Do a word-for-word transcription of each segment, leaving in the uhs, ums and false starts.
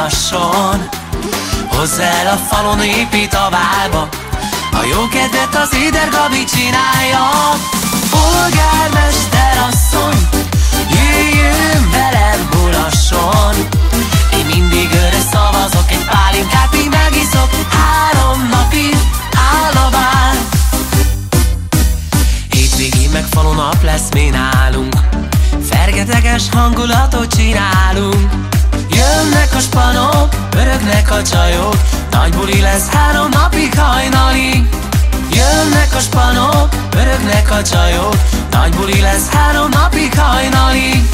mulasson. Hozz el a falon épít a válba, a jó kedvet az Éder Gabi csinálja. Polgármester asszony, jöjjön velem mulasson. Én mindig őre szavazok, egy pálinkát így megiszok. Három napig áll a vár. Hétvégén meg falon nap lesz mi nálunk, fergeteges hangulatot csinálunk. Jönnek a spanok, pörögnek a csajok, nagy buli lesz három napig hajnalig. Jönnek a spanok, pörögnek a csajok, nagy buli lesz három napig hajnalig.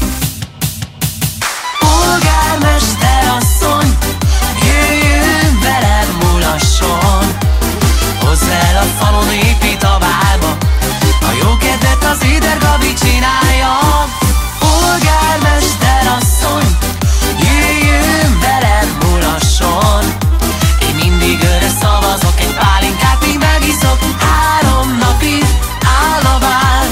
Polgármester asszony, jöjjön velem mulasson. Hozz el a falon épít a válba, a jó kedvet az Éder Gabi csinálja. Polgármester asszony, jöjjön velem mulasson. Én mindig őre szavazok, egy pálinkát így megiszok. Három napig áll a vár.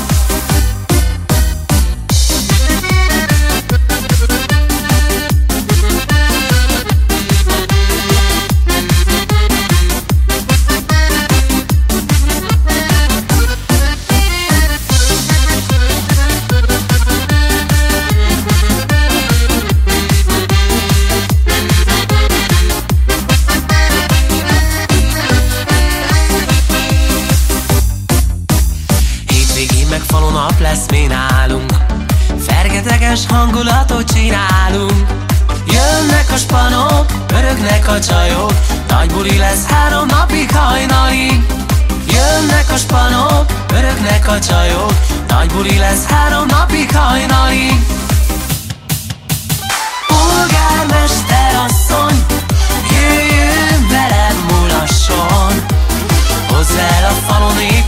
Meg falon nap lesz mi nálunk, fergeteges hangulatot csinálunk. Jönnek a spanok, pörögnek a csajok, nagy buli lesz három napig hajnalig. Jönnek a spanok, pörögnek a csajok, nagy buli lesz három napig hajnalig. Polgármester asszony, jöjjön velem mulasson. Hozz el a falon